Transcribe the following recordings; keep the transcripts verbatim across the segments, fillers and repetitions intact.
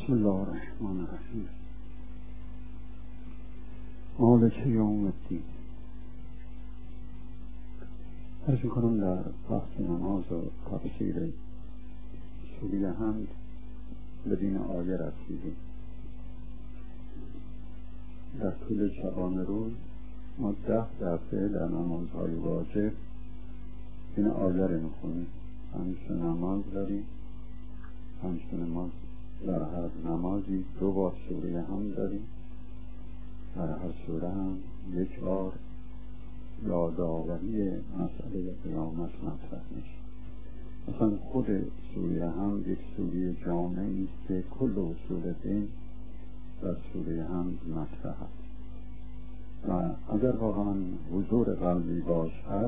بسم الله الرحمن الرحیم. مالک یوم الدین. عرض می‌کنم در بحث نماز و تفسیر سوره حمد به دین آیه رسیدیم. در طول شبانه روز ما ده دفعه در نمازهای واجب این آیه رو می‌خونیم. پنج نماز داریم، پنج نماز در هر نمازی دو بار سوره حمد داریم، در هر سوره هم یک بار یادآوری مسئله قیامت مطرح میشه. مثلا خود سوره حمد یک سوره جامعی است که کل اصول دین در سوره حمد مطرح است و اگر واقعا حضور قلبی باشد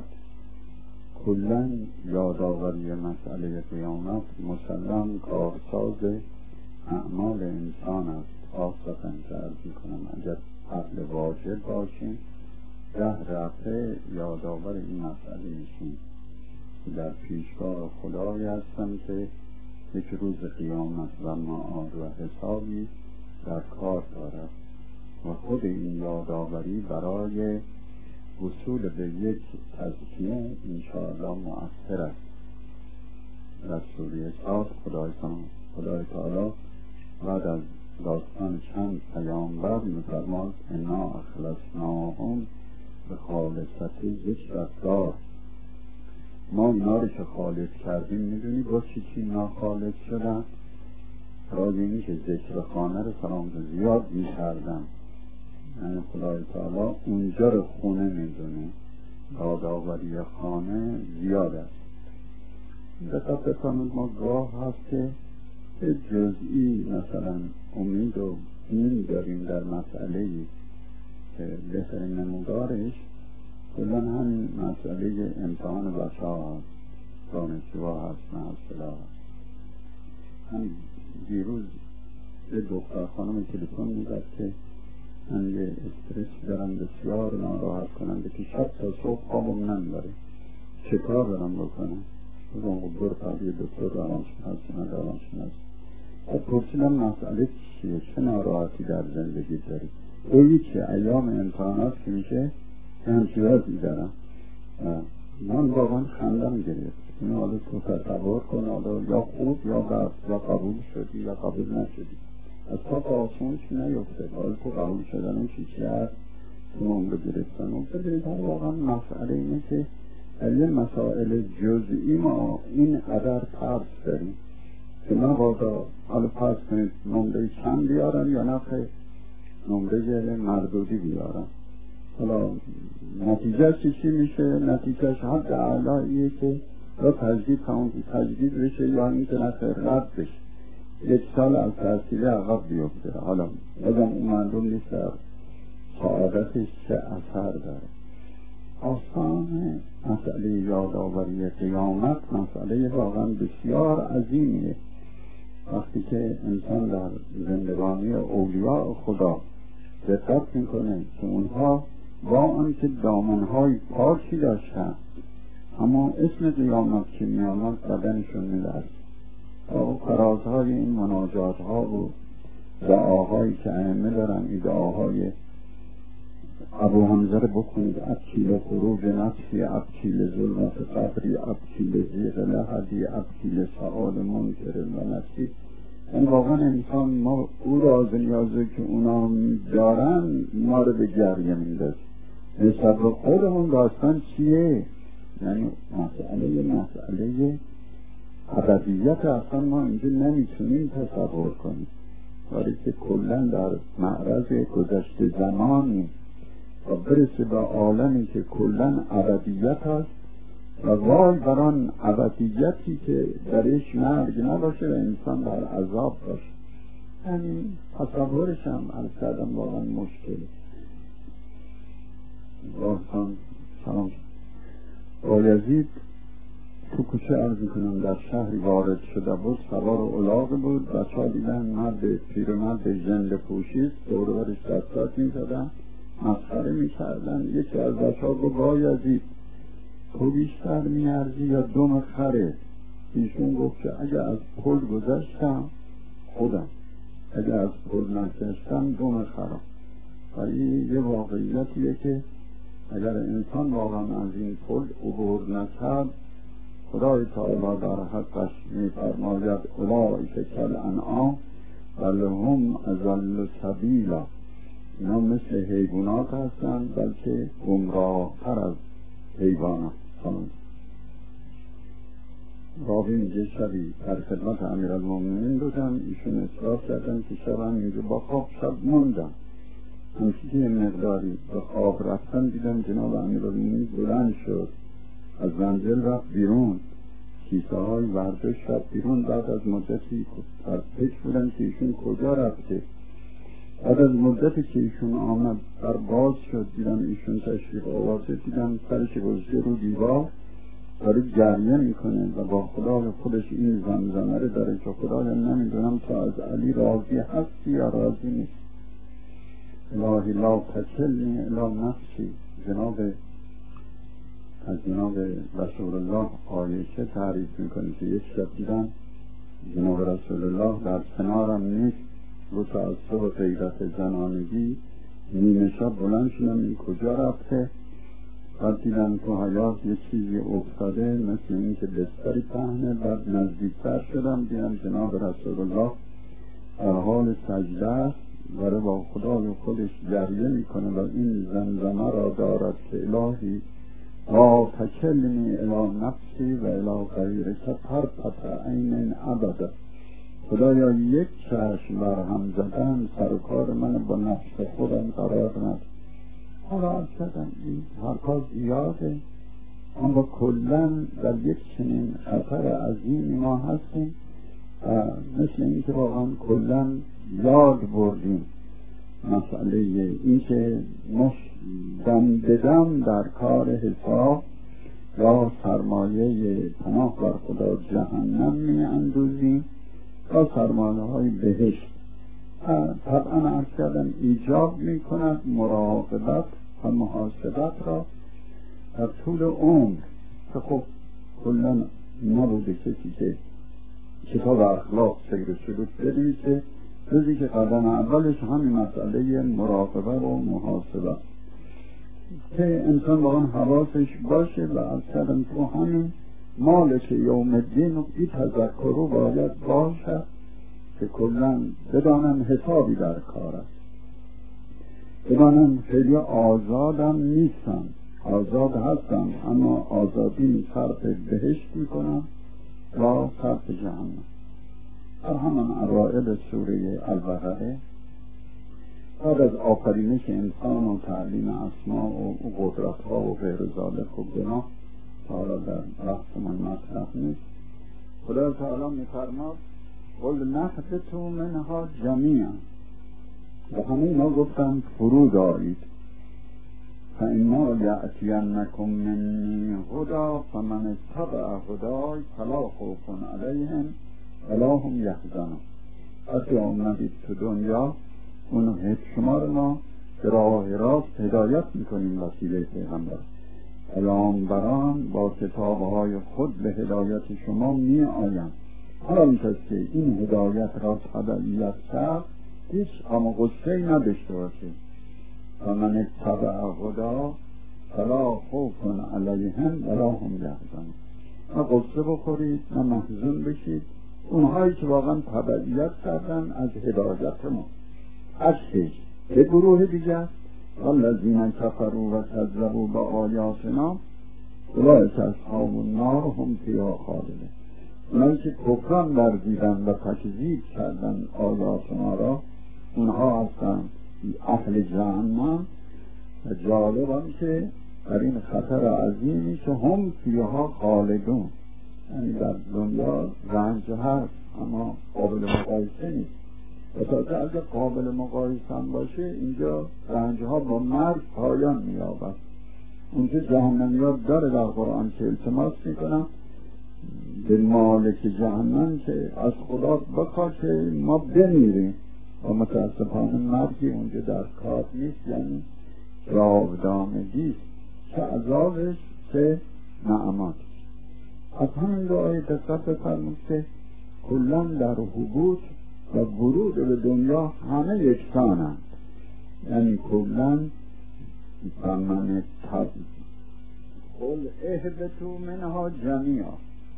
کلاً یادآوری مسئله قیامت مسلم کارساز اعمال انسان است. خاصتا که عرض میکنم اگر اهل واجب باشیم ده دفعه یادآور این مسئله میشیم که در پیشگاه خدای هستم که یک روز قیامت و معاد و حسابی در کار دارد و خود این یادآوری برای وصول به یک تزکیه انشاءالله مؤثر است. در سوره صاد خدای خدای تعالی بعد از داستان چند پیامبر می‌فرماید انا اخلصناهم به خالصة ذکرالله. ما اینا رو که خالص کردیم میدونی با چی چی اینا خالص شدن؟ برای اینی که ذکر خانه رو سلام زیاد می‌کردن، یعنی خدای تعالی اونجا رو خونه میدونه، یادآوری خانه زیاد است. دقت بکنید ما گاه هست که جزئی مثلا امید و دین داریم در مسئله‌ای که بهترین نمودارش کلا همین مسئله امتحان بچه‌ها هست، دانشجوها هست، محصلا هست. همین دیروز یه دختر خانم تلفن می‌زد که من یه استرس دارم بسیار ناراحت کننده که شب تا صبح خوابم نمیبره، چه کار دارم بکنم؟ بگم خب برو پروی دکتر روانشناس یا روانشناس. خب پرسیدم مسئله چیه؟ چه ناراحتی در زندگی داری؟ اویی که ایام امتحانات که میشه همچی وضعی دارم. من واقعا خندم گرفت. اینو حالا تو تصور کن، حالا یا خوب یا بد، یا قبول شدی یا قبول نشدی، از تا آسمونش نیفته. حالا تو قبول شدن چی چی هست تو عمر گرفتن و ببینید هر واقعا مسئله اینه که در یه مسائل جزئی ما این قدر ترس داریم که من واقعا حالا پس کنید نمره چند بیارم یا نه خیلی نمره مردودی بیارم. حالا نتیجه چی چی میشه؟ نتیجهش حد اعلاییه که یا تجدید همون تجدید بشه یا این که نخیر رد بشه، یک سال از تحصیل عقب بیفته. حالا بازم اون معلوم نیست در سعادتش چه اثر داره. آسان مسئله یادآوری قیامت مسئله واقعا بسیار عظیمیه. وقتی که انسان در زندگانی اولیاء خدا دقت میکنه که اونها با آنکه دامنهای پاکی داشتن اما اسم قیامت که میامد بدنشون میلرزید. و فرازهای این مناجات ها و دعاهایی که ائمه دارن، این دعاهای ابو حمزه رو بکنید: ابکیل خروج نفسی، ابکیل ظلمت قبری، ابکیل زیغ لحدی، ابکیل سؤال منکر و نفسی. این واقعا انسان ما او راز نیازه که اونا دارن ما رو به گریه میندازه. نسبت به خودمون داستان چیه؟ یعنی مسئله مسئله ابدیت اصلا ما اینجا نمیتونیم تصور کنیم، ولی که کلن در معرض گذشته زمانی و برسه به عالمی که کلن ابدیت هست و وای بران ابدیتی که درش مرگ نباشه و انسان در عذاب باشه. همین تصورش هم از کردم واقعا مشکله. واقعا سلام بایزید تو کوچه عرض کنم در شهری وارد شده بود، سوار الاغ بود، بچه ها دیدن مرد پیرمرد ژنده پوشید دورورش دستات می زدن، مسخره می کردن. یکی از بچه ها گفت بایزید تو بیشتر می ارزی یا دم خره؟ ایشون گفت که اگه از پل گذشتم خودم، اگر از پل نگذشتن دوم خراب. و این یه واقعیتیه که اگر انسان واقعا از این پل عبور نکرد، خدای تعالی در حقش می‌فرماید اولئک کالانعام بل هم اضل سبیلا، اینا مثل حیوانات هستند بلکه گمراه‌تر از حیوانات. راوی میگه شبی در خدمت امیرالمومنین بودم، ایشون اصرار کردن که شبم میگه با خواب شب موندم، همچی که مقداری به خواب رفتن دیدم جناب امیرالمومنین بلند شد، از منزل رفت بیرون، کیسه های ورزش رفت بیرون. بعد از مدتی در فکر بودن که ایشون کجا رفته. بعد از مدتی که ایشون آمد در باز شد، دیدم ایشون تشریف آورده، دیدم سرش گذاشته رو دیوار داره گریه میکنه و با خدای خودش این زمزمه رو داره که خدایا نمیدونم تو از علی راضی هستی یا راضی نیست. الهی لا تکلنی الی نفسی. جناب از جناب رسول الله عایشه تعریف میکنه که یک شب دیدم جناب رسول الله در کنارم نیست، رو تعصب غیرت زنانگی نیمه شب بلند شدم این کجا رفته. بعد دیدم تو حیات یه چیزی افتاده مثل این که بستری پهنه. بعد نزدیکتر شدم دیدم جناب رسول الله در حال سجده است، داره با خدای خودش گریه میکنه و این زمزمه را دارد که الهی لا تکلنی الی نفسی و الی غیرک طرفة عین ابدا. خدایا یک چشم بر هم زدن سر و کار من با نفس خودم قرار ند. حالا از کردم این حرکات زیاده، اما کلن در یک چنین خطر عظیمی ما هستیم و مثل این که واقعا کلن یاد بردیم مسئله این که دم بدم در کار حساب یا سرمایه پناه بر خدا جهنم می اندوزیم یا سرمایه های بهشت. طبعا عرض کردم ایجاب می کند مراقبت و محاسبت را در طول عمر، که خب کلن نبوده کسی که کتاب اخلاق سیر سلوک بنویسه جزی که قدم اولش همین مسئله مراقبه و محاسبه که انسان با اون حواسش باشه و از کردم تو همین مالک یوم الدین و این تذکرو باید باشه که کلن بدانم حسابی در کار است، بدانم خیلی آزادم نیستم، آزاد هستم اما آزادی صرف بهشت میکنم و صرف جهنم. در همان اوائل سوره البقره بعد از آفرینش انسان و تعلیم اسما و قدرت ها و غیر ذالک و گناه حالا در بحثمان مطرح نیست، خدا تعالی میفرماد قل نهبطوا منها جمیعا، و همه اینا گفتن فرود آیید فإما یأتینکم منی هدی فمن اتبع هدای فلا خوف علیهم ولا هم یحزنون. وقتی آمدید تو دنیا اون شما رو ما به راه راست هدایت میکنیم وسیله پیغمبر. پیامبران با کتابهای خود به هدایت شما می آیند. حالا این کسی که این هدایت را تبعیت کرد هیچ اما غصه‌ای نداشته باشه. و من اتبع هدی فلا خوف علیهم ولا هم یحزنون. نه غصه بخورید نه محزون بشید، اونهایی که واقعا تبعیت کردن از هدایت ما. اصلی به گروه دیگر والذین کفروا و کذبوا بآیاتنا اولئک اصحاب النار هم فیها خالدون. اونایی که کفران ورزیدن و تکذیب کردن آیات ما را اونها هستن اهل جهنم. و جالبم که در این خطر عظیمی که هم فیها خالدون، یعنی در دنیا رنج هست اما قابل مقایسه نیست. و تا اگر قابل مقایسه هم باشه اینجا رنج ها با مرگ پایان می یابد. اونجا جهنمیات داره در قرآن که التماس میکنم به مالک جهنم که از خدا بخواه که ما بمیریم، و متاسفانه مرگی اونجا در کار نیست، یعنی جاودانگی که عذابش که نعمات. از همین دعای دقت بفرمود که کلن در حبوط و ورود به دنیا همه یکسانند. یعنی کلاً فمن تب قل اهبطوا منها جمیعا.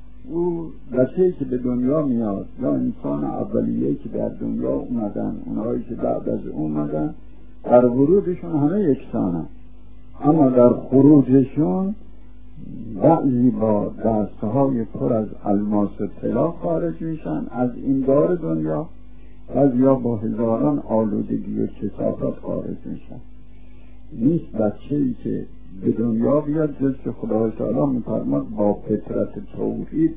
او بچه‌ای که به دنیا میاد یا انسان اولیه‌ای که در دنیا اومدن، اونهایی که بعد از اومدن، در ورودشون همه یکسانند، اما در خروجشون بعضی با دستهای پر از الماس و طلا خارج میشن از این دار دنیا، بعضیا با هزاران آلودگی و کثافت خارج میشن. نیست بچه‌ای که به دنیا بیاد جز که خدای تعالی می‌فرماد با فطرت توحید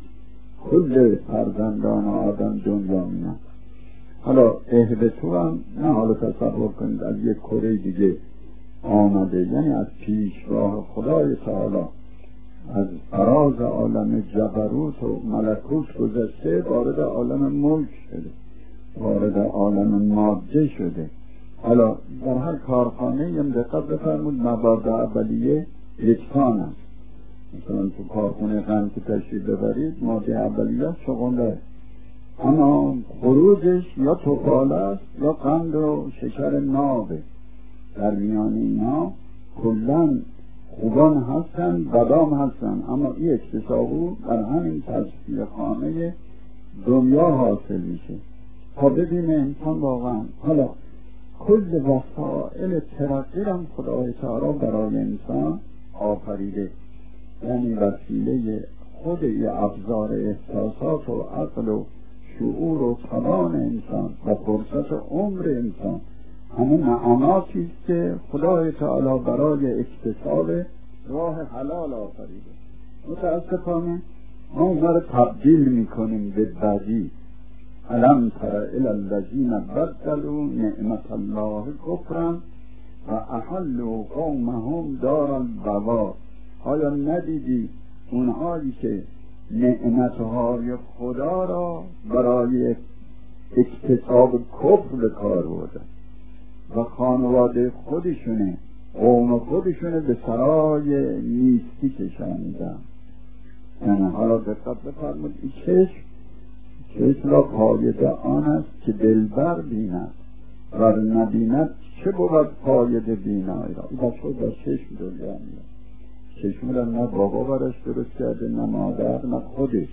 کل فرزندان آدم دنیا میان. حالا اهبطوا هم نه حالا تصور کنید از یک کره دیگه آمده، یعنی از پیشگاه خدای تعالی از فراز عالم جبروت و ملکوت گذشته وارد عالم ملک شده، وارد عالم ماده شده. حالا در هر کارخانه هم دقت بفرمود مواد اولیه یکسان است. مثلا تو کارخانه قند که تشریف ببرید ماده اولیه چغنده، اما خروجش یا توپاله است یا قند و شکر نابه. در میان اینا کلاً خوبان هستن بدام هستن، اما این اکتسابو در همین تصفیه خانه دنیا حاصل میشه تا ببینه انسان واقعا. حالا کل وسائل ترقی هم خدای تعالی برای انسان آفریده، یعنی وسیله خود یه ابزار احساسات و عقل و شعور و توان انسان و فرصت عمر انسان همه نعماتی است که خدای تعالی برای اکتساب راه حلال آفریده. متاسفانه ما اونها رو تبدیل میکنیم به بدی. الم تر الی الذین بدلوا نعمت الله کفرا و احلوا قومهم دار البوار. آیا ندیدی اونهایی که نعمتهای خدا را برای اکتساب کفر به کار بردن و خانواده خودشونه، قوم خودشونه به سرای نیستی کشاندن؟ یعنی حالا دقت بفرمایید، این چشم چشم را پایده آن است که دلبر بیند و نبیند چه بود پایده بینایی را. این بچه با چشم دنیا میاد. چشم را نه بابا برش درست کرده، نه مادر، نه خودش.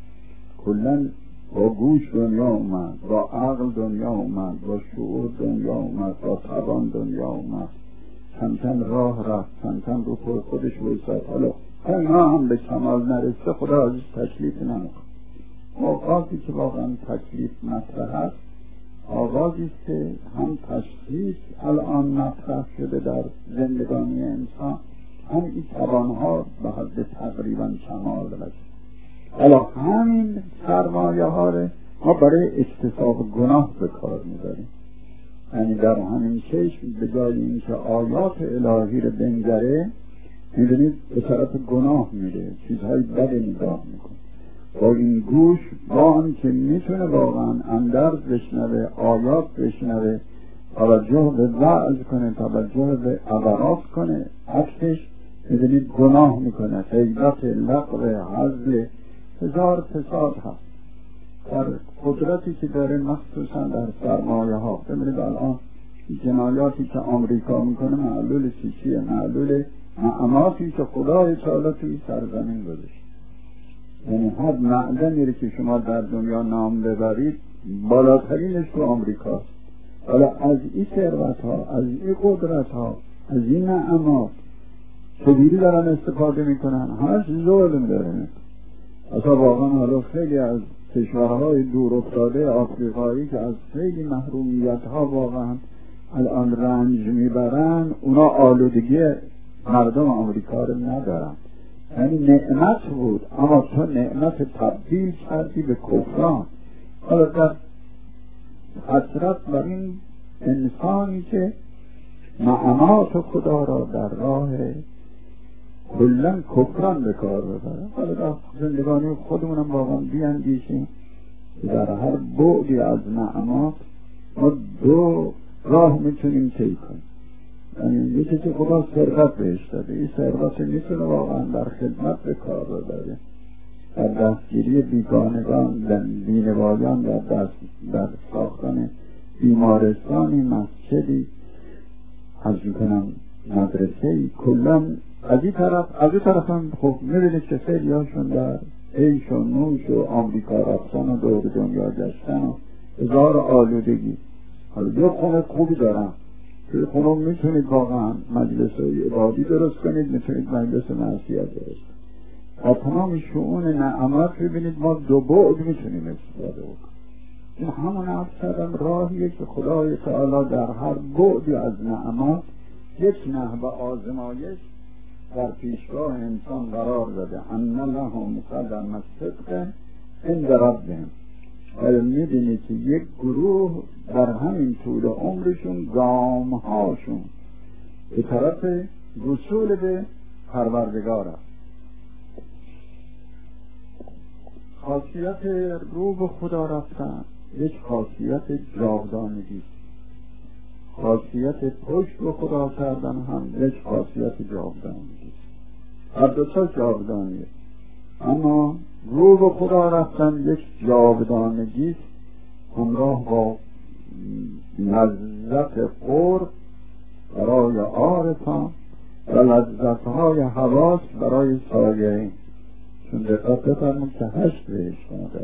کلن با گوش دنیا اومد، با عقل دنیا اومد، با شعور دنیا اومد، با توان دنیا اومد، چند چند راه رفت، چند چند رو پر خودش ویساد. حالا اینا هم به کمال نرسه خدا ازش تکلیف نمیکنه. آغازی که واقعا تکلیف مطرح است آغازی است که هم تشخیص الان مطرح شده در زندگانی انسان، هم این توانها به حد تقریبا کمال رسید. حالا همین سرمایه ها رو ما برای اکتساب گناه به کار میبریم. یعنی در همین چشم به جای اینکه آیات الهی رو بنگره میدونید به طرف گناه میره، چیزهای بد نگاه میکنه. با این گوش با هم که میتونه واقعا اندرز بشنوه، آیات بشنوه، توجه به وعظ کنه، توجه به عبرات کنه، عکسش میدونید گناه میکنه، غیبت، لغو، هزل، هزار فساد هست در قدرتی که داره، مخصوصا در سرمایه ها. ببینید الان جنایاتی که آمریکا میکنه معلول چیچیه، معلول نعماتی که خدای تعالی توی سرزمین گذاشته. یعنی هر معدنی رو که شما در دنیا نام ببرید بالاترینش تو آمریکاست. حالا از این ثروت ها، از این قدرت ها، از این نعمات چجوری دارن استفاده میکنن؟ همش ظلم داره. اصلا واقعا حالا خیلی از کشورهای دور افتاده آفریقایی که از خیلی محرومیت ها واقعا الان رنج میبرن، اونا آلودگی مردم آمریکا رو ندارن. یعنی نعمت بود اما تو نعمت تبدیل کردی به کفران. حالا در حسرت بر این انسانی که نعمات خدا را در راه کلن کفران به کار ببره. حالا در زندگانی خودمونم واقعا بیاندیشیم که در هر بعدی از نعمات ما دو راه میتونیم طی کنیم. یعنی یکی که خدا ثروت بهش داده، این ثروت میتونه واقعا در خدمت به کار ببره. در دستگیری بیگانگان، در بینوایان، در دست در ساختن بیمارستانی، مسجدی، از میکنم مدرسه‌ای، کلا از این طرف از این طرف هم خب میبینید که خیلی هاشون در عیش و نوش و آمریکا رفتن و دور دنیا گشتن و هزار آلودگی. حالا یه خونه خوبی دارم که خونه میتونید واقعا مجلس عبادی درست کنید، میتونید مجلس معصیت درست کنید. از تمام شؤون نعمت ببینید ما دو بعد میتونیم استفاده بکنیم. این همون عرض کردم راهیه که خدای تعالی در هر بعدی از نعمت یک نحو آزمایش در پیشگاه انسان قرار داده. ان لهم قدم صدق عند ربهم. و میبینید که یک گروه در همین طول عمرشون گام هاشون به طرف وصول به پروردگار است. خاصیت رو به خدا رفتن یک خاصیت جاودانگی، خاصیت پشت به خدا کردن هم یک خاصیت جاودانگی، هر دو تا جاودانیه. اما رو به خدا رفتن یک جاودانگی همراه با لذت قرب برای عارفان و لذت‌های حواس برای سایرین. چون دقت بفرمایید که هشت بهشت داره،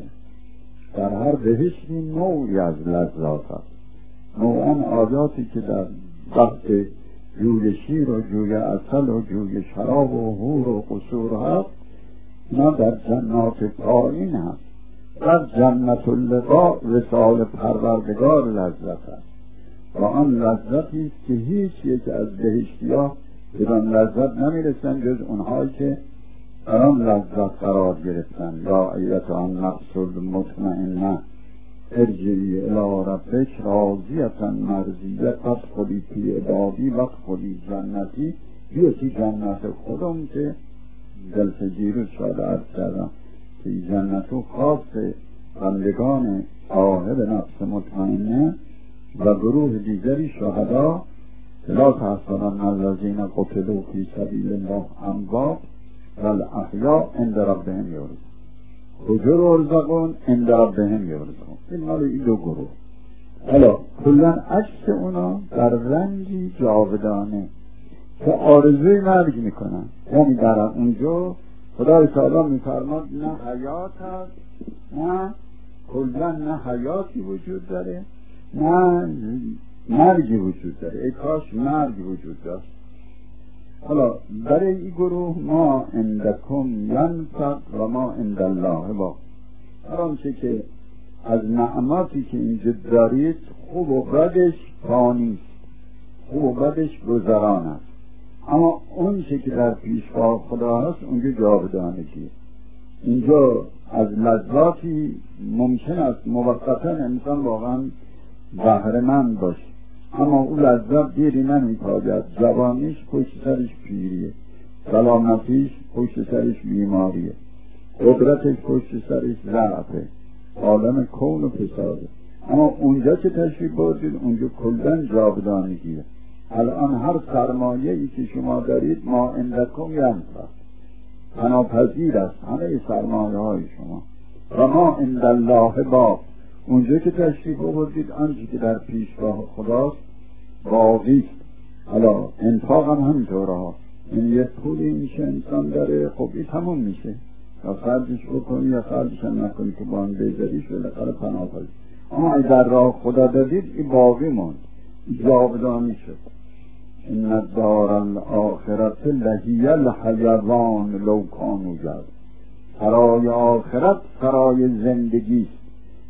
در هر بهشتی نوعی از لذات هست. نوعاً آیاتی که در بحث جوی شیر و جوی عسل و جوی شراب و حور و قصور هست، اینا در جنات پایین هست. در جنت اللقاء وصال پروردگار لذت هست و آن لذتی است که هیچ یک از بهشتی ها بدان لذت نمیرسن جز اونهایی که در آن لذت قرار گرفتن. یا ایتها النفس المطمئنه ارجعی الی ربک راضیة مرضیة فادخلی فی عبادی وادخلی جنتی. بیاتی جنت خودم که دلفجیر شاید عرض کردم که جنت خاص بندگان صاحب نفس مطمئنه و گروه دیگری شهدا لا تحسبن الذین قتلوا فی سبیل الله اموات بل احیاء عند ربهم یرزقون. کجا یرزقون؟ عند ربهم یرزقون. این مال این دو گروه. حالا کلا عکس اونا در رنجی جاودانه که آرزوی مرگ میکنن. یعنی در اونجا خدای تعالی میفرماد نه حیات هست، نه کلا نه حیاتی وجود داره، نه مرگی وجود داره. ای کاش مرگ وجود داشت. حالا برای این گروه ما عندکم ینفد و ما عند الله باق. هر آنچه که از نعماتی که اینجا دارید خوب و بدش فانی، خوب و بدش گذران است. اما اون چه که در پیشگاه خدا هست اونجا جاودانگیه. اینجا از لذاتی ممکن است موقتا انسان واقعا بهره مند باشه، اما اون لذت دیری نمی‌پاید. جوانیش پشت سرش پیریه، سلامتیش پشت سرش بیماریه، قدرتش پشت سرش ضعفه، عالم کون و فساده. اما اونجا که تشریف بردید اونجا کلاً جاودانگیه. الان هر سرمایه‌ای که شما دارید ما عندکم ینفد، پناپذیر است همه سرمایه های شما. و ما عند الله باق. اونجا که تشریف بردید آنچه که در پیشگاه خداست باقی است. حالا انفاق هم همینطوره ها. این یه پولی میشه انسان داره، خب این تموم میشه، یا خرجش بکنی یا خرجش هم نکنی که بان بذاریش بالاخره پناپذیر. اما اگه در راه خدا دادید این باقی موند، جاودانی شد. این الدار الاخرت لهی الحیوان لو کانوا یعلمون. سرای آخرت سرای زندگی است،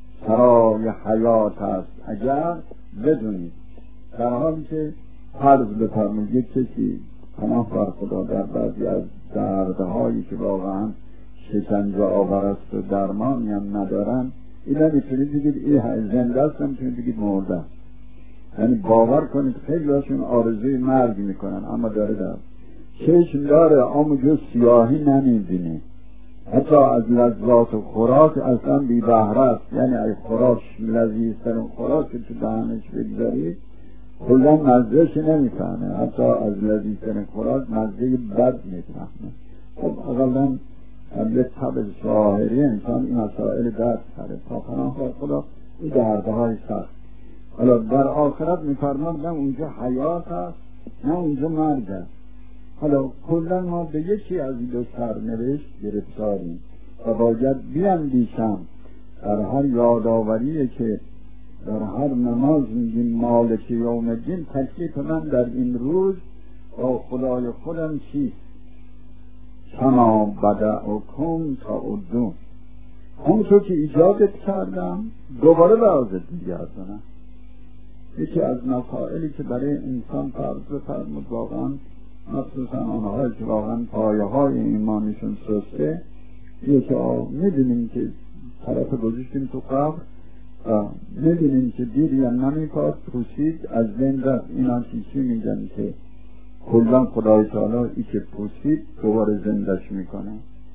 سرای حیات است اگر بدونید. در حالی که فرض بفرمایید یک کسی پناه بر خدا در بعضی از دردهایی که واقعا شکنجه آور است و درمانی هم ندارن، این نمیتونید بگید این زنده است، نمیتونید بگید مرده. یعنی باور کنید خیلی هاشون آرزوی مرگ میکنن اما داره در چشم داره اما جز سیاهی نمیبینه. حتی از لذات و خوراک اصلا بی بهره است. یعنی ای خوراک لذیذترین خوراک که تو دهنش بگذارید کلا مزهش نمیفهمه، حتی از لذیذترین خوراک مزه بد میفهمه. خب اقلا به طب ظاهری انسان این مسائل درد کرده تا پناه خدا این دردهای سخت. حالا در آخرت میفرماد نه اونجا حیات هست نه اونجا مرگ هست. حالا کلا ما به یکی از این دو سرنوشت گرفتاریم و باید بیاندیشم در هر یادآوری که در هر نماز میگیم مالک یوم الدین، تکلیف من در این روز با خدای خودم چیست؟ کما بدأکم تعودون، همونطور که ایجادت کردم دوباره به آزد میگردونم. یکی از مسائلی که برای انسان فرض بفرمود واقعا مخصوصا آنهایی که واقعا پایه های ایمانشون سسته، یکی میدونیم که طرف گذاشتیم تو قبر و میدونیم که دیر یا نمیپاد پوسید از بین رفت. اینا چی میگن که کلا خدای تعالی ای که پوسید دوباره زندش میکنه.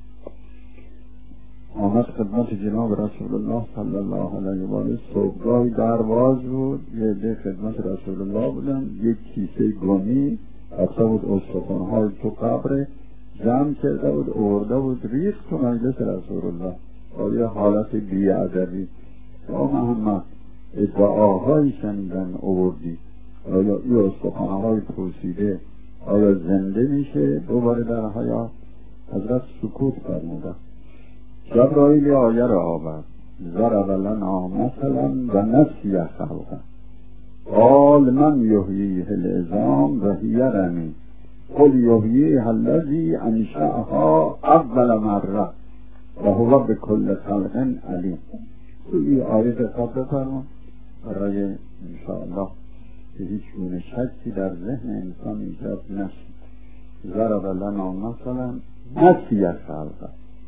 آمد خدمت جناب رسول الله صلی الله علیه و آله، صبحگاهی درواز بود، یه ده خدمت رسول الله بودن، یک کیسه گونی اصلا بود استخوان‌های تو قبر جمع کرده بود، آورده بود ریخت تو مجلس رسول الله. آیا حالت بی‌ادبی یا محمد ادعاهایی شنیدن آوردی، آیا این استخوان‌های پوسیده آیا زنده میشه دوباره در حیات؟ حضرت سکوت فرمودن. جبرائیل آیه را آورد، ضرب لنا مثلا و نسی خلقه قال من یحییه العظام و هی رمیم قل یحییها الذی انشأها اول مره و هو بكل خلق علیم. توی آیه دقت بفرمایید برای انشاءالله که هیچ گونه شکی در ذهن انسان ایجاد نشد. ضرب لنا مثلا نسی خلقه،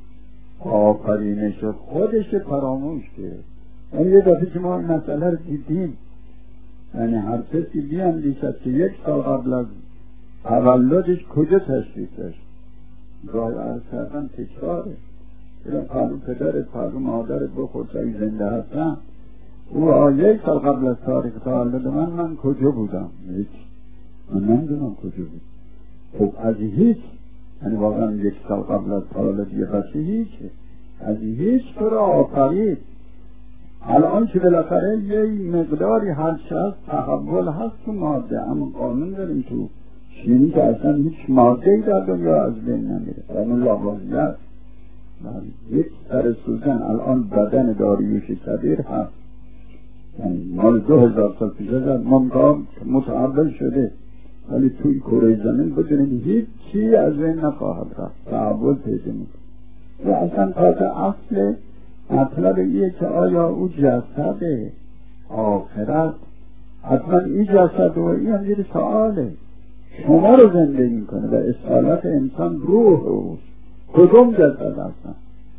آفرینش خودش فراموش کرد. این یه دفعه که ما این مسئله رو دیدیم، یعنی هر کسی بیاندیشد که یک سال قبل از تولدش کجا تشریف داشت. رای عرض کردن تکراره، پرو پدرت پرو مادرت بخور تا زنده هستن. او یک سال قبل از تاریخ تولد من من کجا بودم؟ هیچ، من نمیدونم کجا بود. خب از هیچ، یعنی واقعا یک سال قبل از تولد یه بچه هیچه، از هیچ تو را آفرید. الان که بالاخره یه مقداری هرچه هست تحول هست تو ماده، اما قانون داریم تو شیمی که اصلا هیچ ماده ای در دنیا از بین نمیره. قانون لاوازیت یک سر سوزن الان بدن داریوش کبیر هست، یعنی مال دو هزار سال پیش از ممکن متحول شده، ولی توی کره زمین بدونید هیچ چی از بین نخواهد رفت، تحول پیدا میکنه. و اصلا تازه اصل مطلب ایه که آیا او جسد آخرت حتما این جسد و این هم زیر سؤاله، شما رو زنده میکنه و اصالت انسان روح اوست. کدوم جسد هستن؟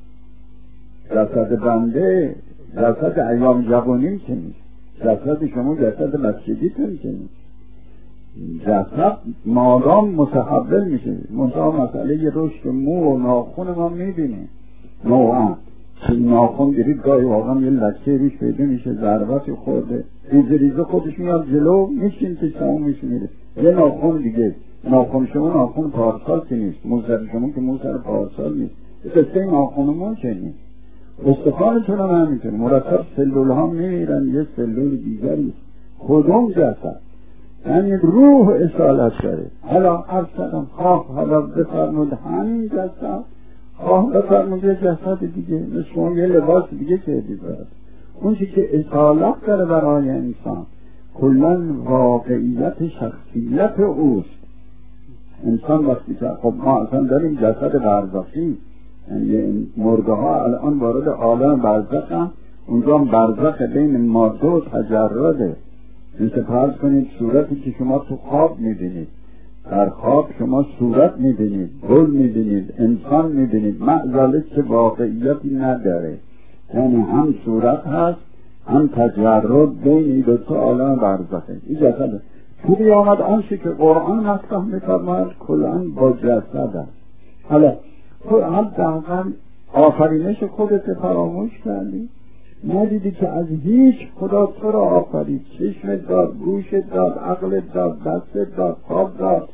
جسد بنده، جسد ایام جوانیم که نیست، جسد شما جسد مسجدیتون که نیست. جسد مادام متحول میشه، منطقه مسئله یه رشد مو و ناخون ما میبینه نوعا که ناخون گرید گاهی واقعا یه لکه روش پیدا میشه، ضربتی خورده ریزه ریزه خودش میاد جلو میشین که تمومش میره. یه ناخون دیگه، ناخون شما ناخون پارسال که نیست، موسر شما که موسر پارسال نیست، قصه ناخونمون که نیست. استخوانتون هم همینطوره، مرتب سلول ها میمیرن، یه سلول دیگری. کدوم جسد؟ یعنی روح اصالت داره. حالا عرض کردم خواه حالا بفرمود همین جسد، خواه بفرمود یه جسد دیگه، مثل یه لباس دیگه که دیدارد. اون چی که اصالت داره برای انسان کلن واقعیت شخصیت اوست. انسان وقتی که خب ما اصلا داریم جسد برزخی، یعنی مرده ها الان وارد عالم برزخ هم، اونجا هم برزخ بین ماده و تجرده. مثل فرض کنید صورتی که شما تو خواب میبینید، در خواب شما صورت میبینید، گل میبینید، انسان میبینید، معذالک که واقعیتی نداره، یعنی هم صورت هست هم تجرد بین دو تا عالم برزخه. این جسده توی آمد آنچه که قرآن مطرح می‌فرماید کلاً با جسد است. حالا تو هم دقیقاً آفرینش خودت فراموش کردی، ندیدی که از هیچ خدا تو را آفرید، چشمت داد، گوشت داد، عقلت داد، دستت داد، خواب داد،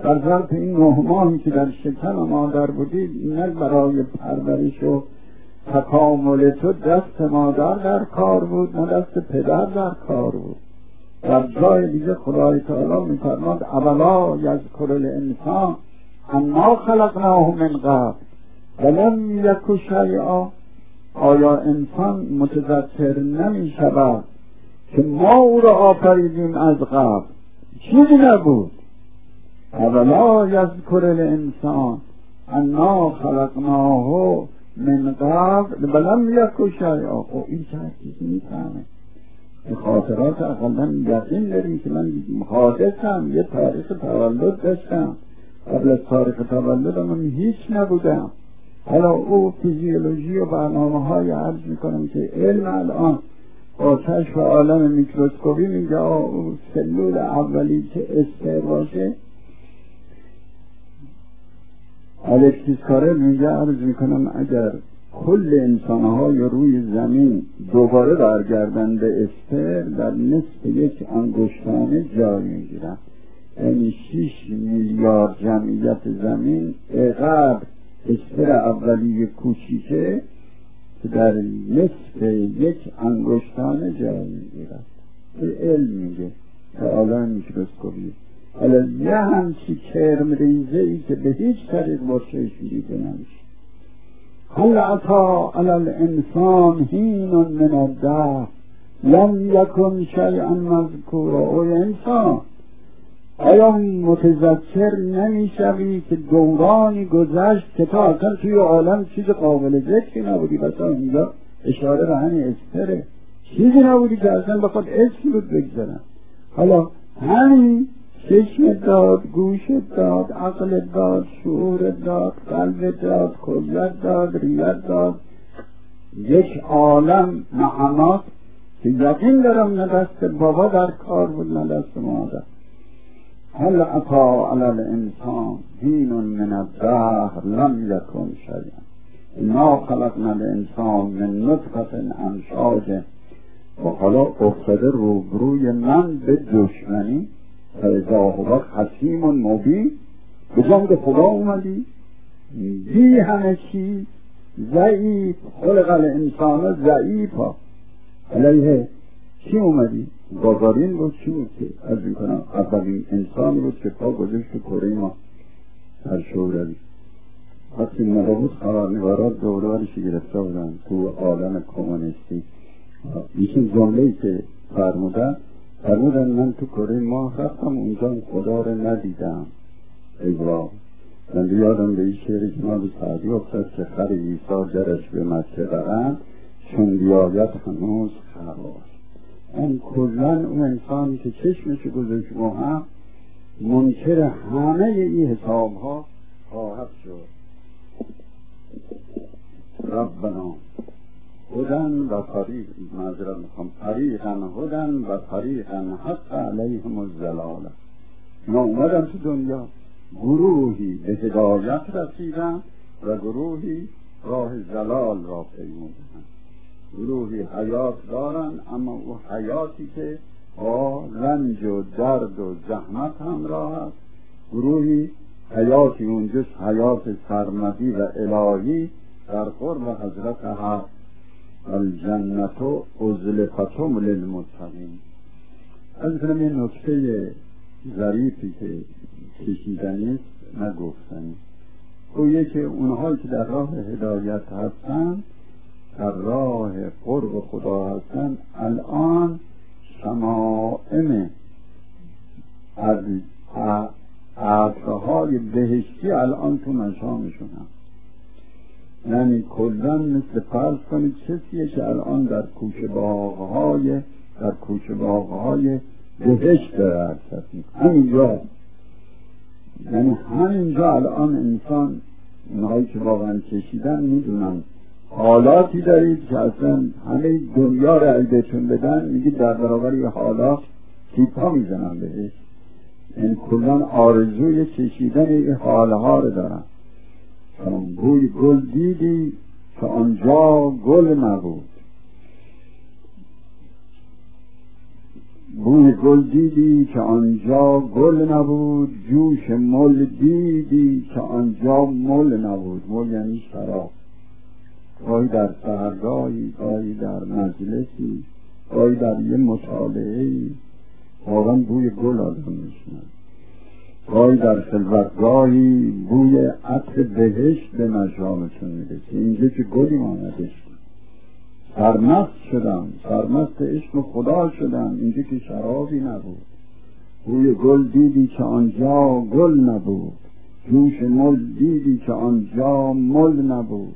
در ظرف این نه ماهی که در شکم مادر بودی، نه برای پرورش و تکامل تو دست مادر در کار بود نه دست پدر در کار بود. در جای دیگه خدای تعالی می‌فرماد اولا یذکر الانسان انا خلقناه من قبل ولم یک شیئا. آیا انسان متذکر نمی شود که ما او را آفریدیم از قبل، چیزی نبود. اولا یذکر الانسان انا خلقناه من قبل ولم یک شیئا. خب این چه چیزی میفهمه؟ به خاطرات اقلا یقین داریم که من حادثم، یه تاریخ تولد داشتم، قبل از تاریخ تولدم من هیچ نبودم. حالا او فیزیولوژی و برنامه های عرض میکنم که علم الان با کشف عالم میکروسکوپی میگه او سلول اولی که استر باشه، الکسیس کارل میگه عرض میکنم اگر کل انسانهای روی زمین دوباره برگردن به استر در نصف یک انگشتانه جای میگیرن. یعنی شیش میلیارد جمعیت زمین اقدر استر اولیه کوچیکه که در نصف یک انگشتانه جای میگیرد. به علم میگه به عالم میکروسکوپی. حالا یه همچی کرم ریزه ای که به هیچ طریق با چشم دیده نمیشه. هل اتی علی الانسان حین من الدهر لم یکن شیئا مذکورا. او انسان آیا متذکر نمیشوی که دورانی گذشت که تا اصلا توی عالم چیز قابل ذکری نبودی؟ بسا اینجا اشاره به همین استره، چیزی نبودی که اصلا بخواد اسم بود بگذارن. حالا همین چشم داد، گوش داد، عقل داد، شعور داد، قلب داد، کلیت داد، ریت داد، یک عالم نعمات که یقین دارم نه دست بابا در کار بود نه دست مادر. هل اتی علی الانسان حین من الدهر لم یکن شیئا انا خلقنا الانسان من نطفة امشاج. و حالا افتاده روبروی من به دشمنی فاذا هو خصیم مبین. به جنگ خدا اومدی بی همه چیز، ضعیف، خلق الانسان ضعیفا. علیه چی اومدی؟ گاگارین بود. چی بود که از این کنم اولین انسان بود که پا گذاشت کره ما در شوروی. وقتی موقع بود خبرنگارات دورورشی گرفته بودن تو عالم کمونیستی. ایشون جمله‌ای که فرمودن فرمودن من تو کره ما رفتم اونجا خدا رو ندیدم. ای بابا من بیادم به این شعری که ما به سعدی افتاد که خر عیسی جرش به مکه برند چون بیاید هنوز خواست. این کلن اون انسانی که چشمش گذاشت ما هم منکر همه این حساب ها خواهد شد. ربنا هدن و فریق معذرت میخوام فریقا هدن و فریقا حق علیهم الضلاله. اینا اومدن تو دنیا گروهی به هدایت رسیدن و گروهی راه زلال را پیمودن. گروهی حیات دارن اما او حیاتی که با رنج و درد و زحمت همراه است. گروهی حیاتی اونجاست حیات سرمدی و الهی در قرب حضرت هست. الجنت ازلفتم للمتقین. از کنم یه نکته ظریفی که کشیدنی نگفتنی گویه که اونهایی که در راه هدایت هستن در راه قرب خدا هستن الان شمائم عطرهای بهشتی الان تو مشامشون هم. یعنی کلن مثل فرض کنید کسیه که الان در کوچه باغهای در کوچه باغهای بهشت داره حرکت میکنه همینجا. یعنی همینجا الان انسان اونهایی که واقعا کشیدن میدونن حالاتی دارید که اصلا همه دنیا رو عیدتون بدن میگید در برابر یه حالات تیپا میزنن بهش. این کلان آرزوی کشیدن این حالها رو دارن. چون بوی گل دیدی که آنجا گل نبود. بوی گل دیدی که آنجا گل نبود، جوش مل دیدی که آنجا مل نبود. مل یعنی شراب. گاهی در سحرگاهی، گاهی در مجلسی، گاهی در یه مطالعه‌ای واقعا بوی گل آدم میشنه. گاهی در خلوتگاهی بوی عطر بهشت به مشامتون میرسه. اینجا که گلی ماندش سرمست شدم، سرمست عشق خدا شدم. اینجا که شرابی نبود. بوی گل دیدی که آنجا گل نبود، جوش مل دیدی که آنجا مل نبود.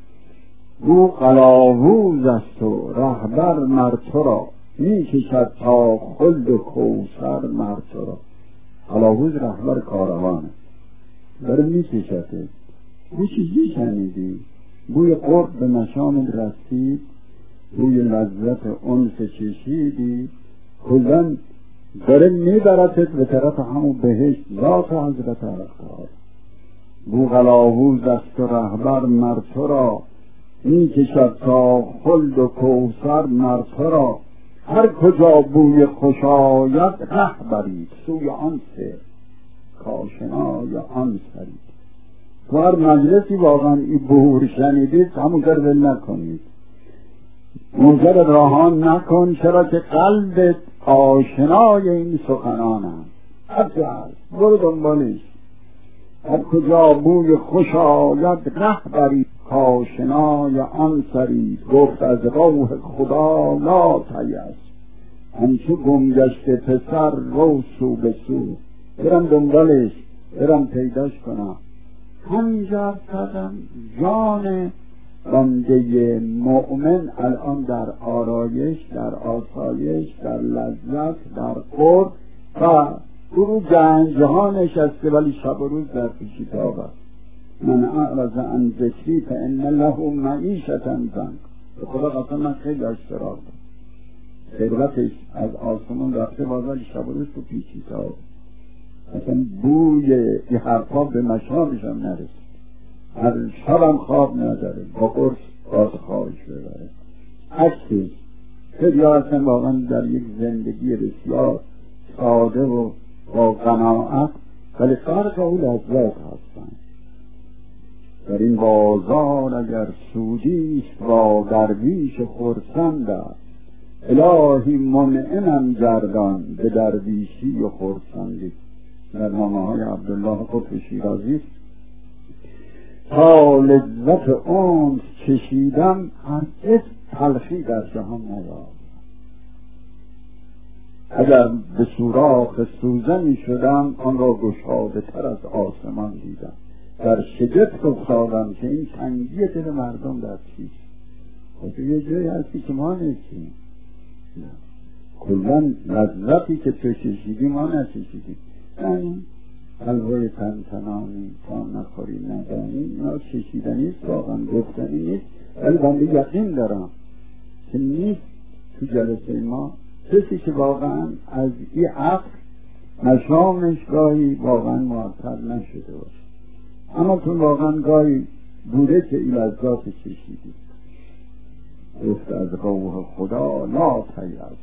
بو قلاووز است و رهبر مر تو را، می کشد تا خلد و کوثر مر تو را. قلاووز رهبر کاروانه، داره می کشده. یه چیزی شنیدی؟ بوی قرب به مشام رسید، بوی لذت انس چشیدی. کلن داره می برتت به طرف همون بهشت ذات حضرت اختار. بو قلاووز است و رهبر مر تو را، می کشد تا خلد و کوثر مر تو را. هر کجا بوی خوش آید ره برید، سوی آن سر کاشنای آن سرید. تو هر مجلسی واقعا این بهور شنیدید همون کار ول نکنید، منکر راهان نکن، چرا که قلبت آشنای این سخنانم. هرچه هست برو دنبالش. هر کجا بوی خوش آید ره برید، کاشنای آن سرید. گفت از روح خدا لا تیأس، همچو گمگشته پسر رو سو به سو. برم دنبالش، برم پیداش کنم. همینجا کردم جان بنده مؤمن الان در آرایش، در آسایش، در لذت، در قرب و او گنجها نشسته، ولی شب و روز در پیش کتاب است. من اعرض عن ذکری فان له معیشة ضنکا. به خدا قسم من خیلی اشتراک دارم. ثروتش از آسمان رفته بازار شب و روز تو پیش کتاب. اصلا بوی این حرفا به مشامش هم نرسید. هر شبم خواب نداره، با قرص باز خوابش ببره. عکسش خیلی اصلا واقعا در یک زندگی بسیار ساده و با قناعت، ولی خارق او لذت هستن. در این بازار اگر سودیست با درویش خرسند است، الهی منعمم گردان به درویشی و خرسندی. در نامه های عبدالله قطب شیرازی تا لذت انس چشیدم هرگز تلخی در جهان نیافتم. اگر به سوراخ سوزنی شدم آن را گشاده تر از آسمان دیدم. در شگفت افتادم که این تنگی دل مردم در چیست. خب یه جایی هستی که ما نیستیم. کلن لذتی که تو چشیدی ما نچشیدیم. یعنی حلوای تنتنانی تا نخوری ندانی، اینا چشیدنیست، واقعا گفتنی نیست. ولی بنده یقین دارم که نیست تو جلسه ما کسی که واقعا از این عقل مشامش گاهی واقعا معطل نشده باشه. اما تو واقعا گاهی بوده که این لذات چشیدی. گفت از روح خدا لا تیأس،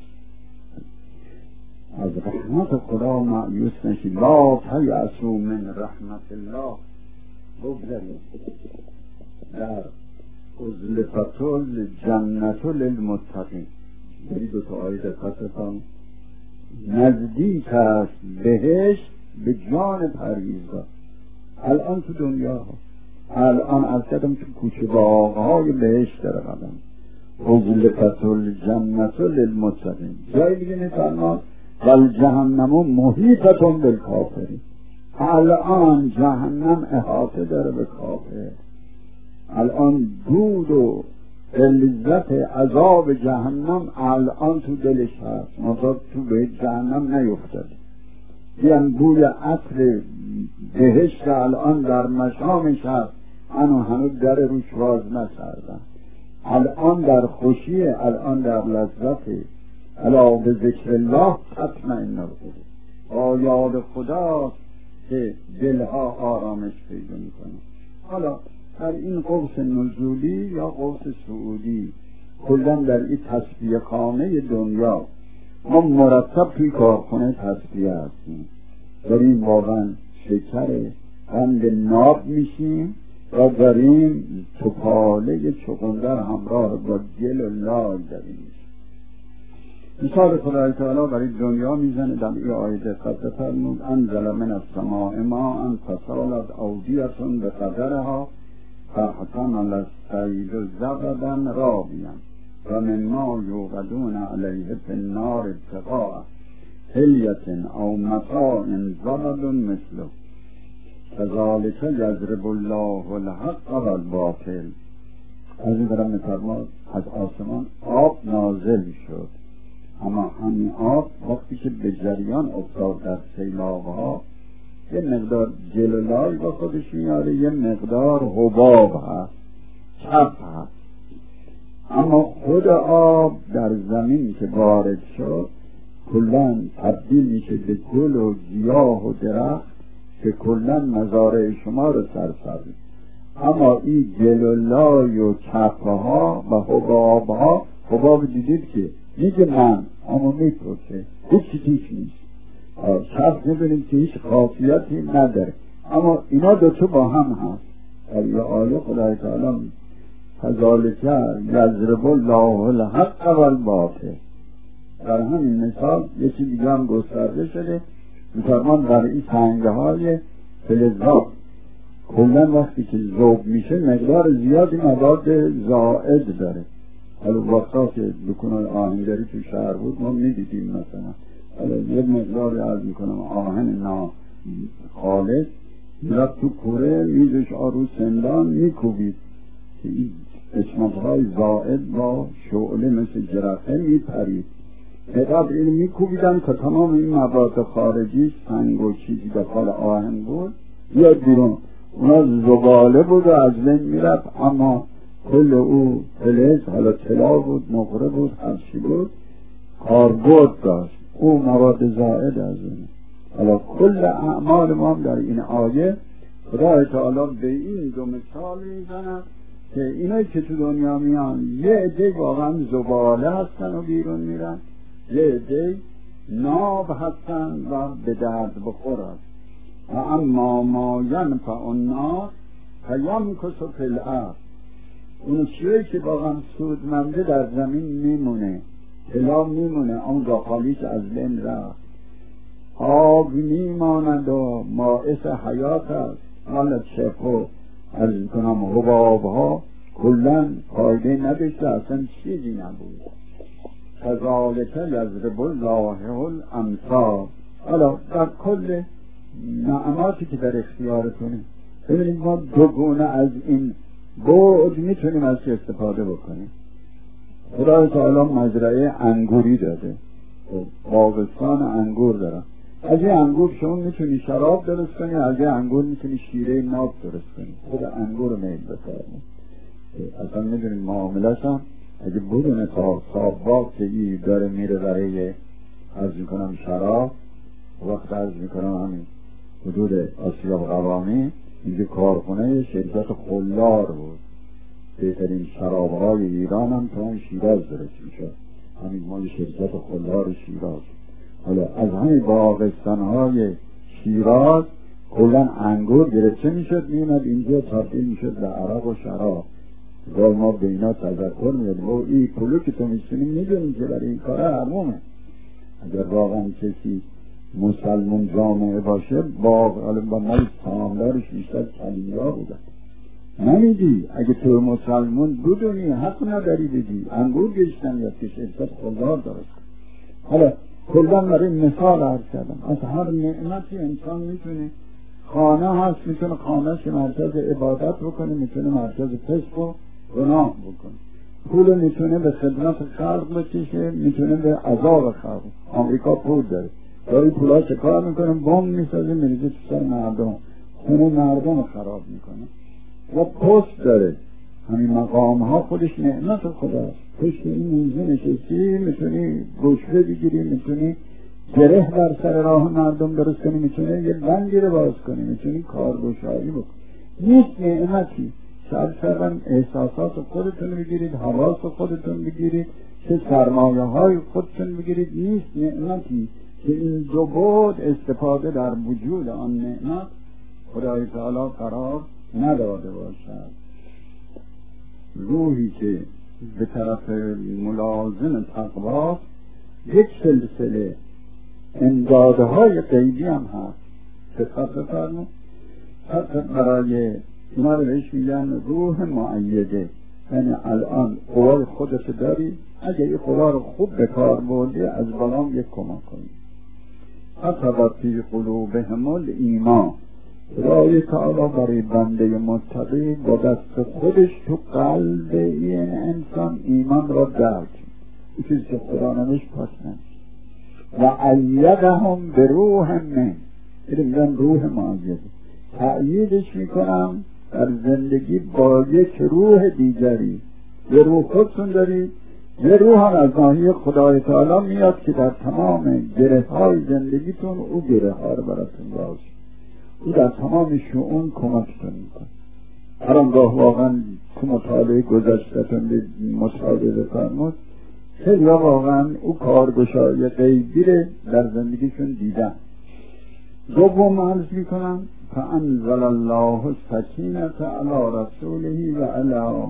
از رحمت خدا مایوس نشید. لا تیأسوا من رحمت الله. بگذارید در ازلفت الجنة للمتقین. بری دو تا آیه دقتتان. نزدیک است بهشت به جان پرهیزگار. الان تو دنیا ها، الان از کدام تو کوچه باغ‌های بهشت داره قدم. ازلفت الجنة للمتقین. جایی دیگه میفرماد والجهنم محیطة بالکافرین. الان جهنم احاطه داره به کافر. الان دود و لذت عذاب جهنم الان تو دلش هست، مطلب تو به جهنم نیفتد. بیان بوی عطر بهشت الان در مشامش هست، انو هنوز در روش باز نکردن. الان در خوشی، الان در لذت. الا به ذکر الله تطمئن القلوب. با یاد خدا که دلها آرامش پیدا میکنه. حالا در این قوس نزولی یا قوس صعودی، کلا در این تسبیح خانه دنیا ما مرتب توی کارخونه تصفیه هستیم، داریم واقعا شکر قند ناب میشیم و داریم توپاله چغندر همراه با گل و لال داریم میشیم. مثال خدای تعالی برای دنیا میزنه در این آیه دقت فرمود: انزل من السماء ماء فسالت اودیة بقدرها فاحتمل السیل زبدا رابیا و مما یوقدون علیه فی النار ابتغاء حلیة او متاع زبد مثله کذلک یضرب الله الحق والباطل. از این برم میفرماد از آسمان آب نازل شد، اما همین آب وقتی که به جریان افتاد در سیلابها یه مقدار جلالای با خودش میاره، یه مقدار حباب هست، چپ هست. اما خود آب در زمین که وارد شد کلن تبدیل میشه به گل و گیاه و درخت که کلن مزارع شما رو سرسبز. اما این جلالای و چپه ها و حباب ها، حباب دیدید که میگه من اما میپرسه هیچی توش نیست، شخص میبینید که هیچ خاصیتی نداره، اما اینا دوتا با هم هست. در یه آیه خدای تعالی کذالک یضرب الله الحق والباطل. در همین مثال یه چیز دیگه هم گسترده شده، میفرمان برای این سنگه های فلزات کلن وقتی که ذوب میشه مقدار زیادی مواد زائد داره. حالا وقتا که دکان آهنگری تو شهر بود ما میدیدیم مثلا حالا یه مقداری عرض میکنم آهن نا خالص میرفت تو کوره میزش آرو سندان میکوبید که این قسمت‌های زائد با شعله مثل جرقه میپرید. مقدار اینو میکوبیدن که تمام این مواد خارجی سنگ و چیزی داخل آهن بود بیاد بیرون. اونا زباله بود و از بین میرفت، اما کل او فلز، حالا طلا بود، نقره بود، هرچی بود، کاربرد داشت، او مواد زائد از اون. حالا کل اعمال ما هم در این آیه خدای تعالی به این دو مثال میزند که اینایی که تو دنیا میان یه عده واقعا زباله هستن و بیرون میرن، یه عده ناب هستن و به درد بخور هست. و اما ما ینفع الناس فیمکث فی الارض. اون چیزی که واقعا سودمنده در زمین میمونه، طلا میمونه، اون داخلیش از بین رفت. آب میماند و باعث حیات است. حالا چپو از کنم حباب ها کلن فایده نداشته، اصلا چیزی نبود. کذالک یضرب الله الامثال. حالا در کل نعماتی که در اختیارتونه ببینید ما دو گونه از این بعد میتونیم از استفاده بکنیم. خدای تعالی مزرعه انگوری داده، باغستان انگور دارم. از این انگور شما میتونی شراب درست کنی، از این انگور میتونی شیره ناب درست کنی. خود انگور میل بفرمید اصلا میدونید معاملش هم اگه بدونه تا صاحب که ای داره میره برای عرض میکنم شراب، وقت عرض میکنم همین حدود آسیاب قوامی اینجا کارخونه شرکت خلار بود، بهترین شرابهای ایران هم تا شیراز درست میشد، همین مال شرکت خلار شیراز. حالا از همین باغستانهای شیراز کلن انگور گرفته میشد میمد اینجا تبدیل میشد به عرق و شراب. گاه ما به اینا تذکر میدیم و این پولو که تو میشونیم میدونیم که برای این کاره حرمومه. اگر واقعا کسی مسلمان جامعه باشه باغ حالا با مال سامدارش بیشتر کلیمیا بودن نمیدی. اگه تو مسلمان بدونی حق نداری بدی انگور گشتن یا که شرکت خلار درست. حالا کلن برای مثال عرض کردم از هر نعمتی انسان میتونه، خانه هست میتونه خانهش مرکز عبادت بکنه، میتونه مرکز فسق و گناه بکنه. پول میتونه به خدمت خلق بکشه، میتونه به عذاب خلق. آمریکا پول داره، داری پولا چه کار میکنه؟ بمب میسازه میریزه تو سر مردم، خونه مردم خراب میکنه. و پست داره، همین مقام ها خودش نعمت خداست. پشت این موزه نشستی میتونی گوشبه بگیری، میتونی گره بر سر راه مردم درست کنی، میتونی یه بندی رو باز کنی، میتونی کارگشایی بکنی. یک نعمتی. شاید شاید احساسات خودتون بگیرید، حواس خودتون بگیرید، چه سرمایه های خودتون بگیرید، نیست نعمتی که این دو بعد استفاده در وجود آن نعمت خدای تعالی قرار نداده باشد. روحی که به طرف ملازم تقوا یک سلسله امدادهای غیبی هم هست. دقت بفرمایید، حتی برای اینا رو بهش میگن روح مؤیده، یعنی الان قوای خودت داری، اگه این قوا رو خوب به کار بردی از بالام یک کمک کنی. حتی فی قلوبهم الایمان، خدای تعالی برای بنده متقی با دست خودش تو قلب این انسان ایمان را درک، این چیزی که خدا نمیش پاس نمیش و ایدهم به روح من، این میگن روح مؤیده، تأییدش میکنم در زندگی با یک روح دیگری. یه روح خودتون دارید، یه روح هم از ناحیه خدای تعالی میاد که در تمام گره های زندگیتون او گره ها رو براتون باز، او در تمام شؤون کمکتون میکنه. هر آنگاه واقعا تو مطالعه گذشتتون به مطالعه بفرمود، خیلی واقعا او کارگشای غیبی رو در زندگیشون دیدن. دوم عرض میکنم فانزل الله السکینة علی رسوله و علی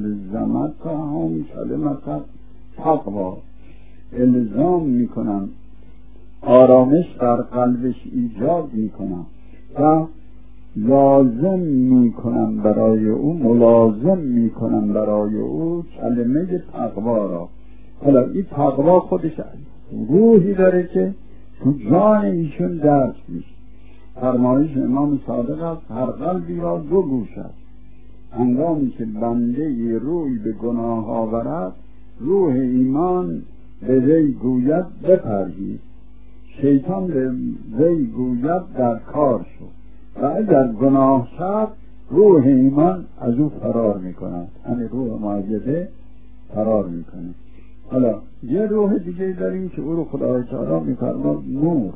والزمتهم کلمة تقوا، الزام میکنم، آرامش در قلبش ایجاد میکنم و لازم میکنم برای او، ملازم میکنم برای او کلمه تقوا را. حالا این تقوا خودش روحی داره که تو جان ایشون درک میشه. فرمایش امام صادق است هر قلبی را دو گوش است، هنگامی که بنده ی روی به گناه آورد، روح ایمان به وی گوید بپرهیز، شیطان به وی گوید در کار شد، و اگر گناه شد روح ایمان از او فرار میکند، یعنی روح مؤیده فرار میکنه. حالا یه روح دیگه داریم که او رو خدای تعالی میفرماد نور،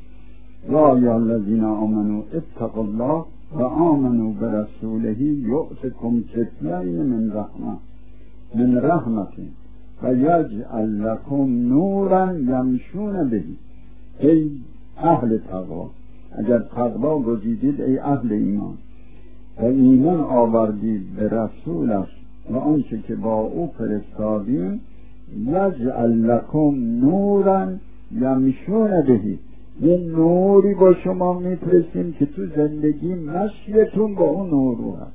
یا ایها الذین آمنوا اتقوا الله و آمنوا برسوله یؤتکم کفلین من رحمه من رحمته و یجعل لکم نورا یمشون به. ای اهل تقوا، اگر تقوا گزیدید، ای اهل ایمان و ایمان آوردید به رسولش و آنچه که با او فرستادیم، یجعل لکم نورا یمشون به، یه نوری با شما میفرستیم که تو زندگی مشیتون با اون نور رو هست.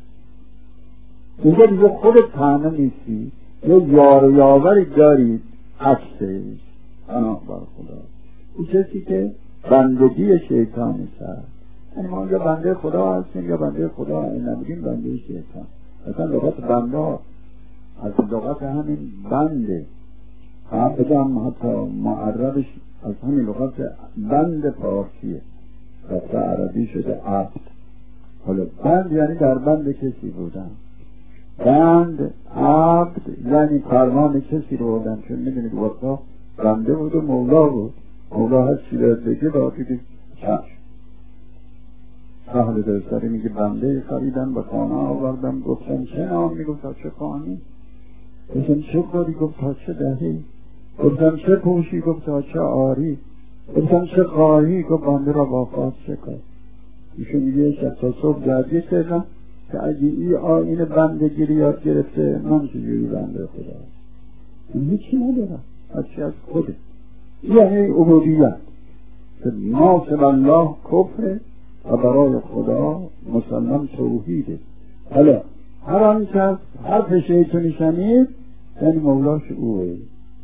اینجا دیگه خودت تنها نیستی، یه یار و یاوری دارید عکسش. پناه بر خدا، این کسی که بندگی شیطانی سر، یعنی ما اینجا بنده خدا هستیم یا بنده خدا نمیگیم، بنده شیطان. اصلا لغت بنده ها از لغت همین بنده هم بگم، حتی معربش از همین لغت بند فارسیه، رفته عربی شده عبد. حالا بند یعنی در بند کسی بودن، بند عبد یعنی فرمان کسی رو بودن. چون میدونید وقتا بنده بود و مولا بود، مولا هست چی دارد بگه باید بگه چشم. اهل درستاری میگه بنده خریدم به خانه آوردم، گفتم چه نام؟ میگفت چه خانی؟ گفتم چه کاری؟ گفت تا چه دهی؟ گفتم چه پوشی؟ گفت تا چه آری؟ گفتم چه خواهی؟ گفت بنده را با خواست چه کار؟ ایشون میگه شب تا صبح گردی کردم که اگه این آین بندگیری یاد گرفته، من چجوری بنده خدا؟ من هیچی ندارم از چی؟ از خوده. یعنی عبودیت که ناصب الله کفره و برای خدا مسلم توحیده. حالا هر آن کس حرف شیطانی شنید یعنی مولاش اوه.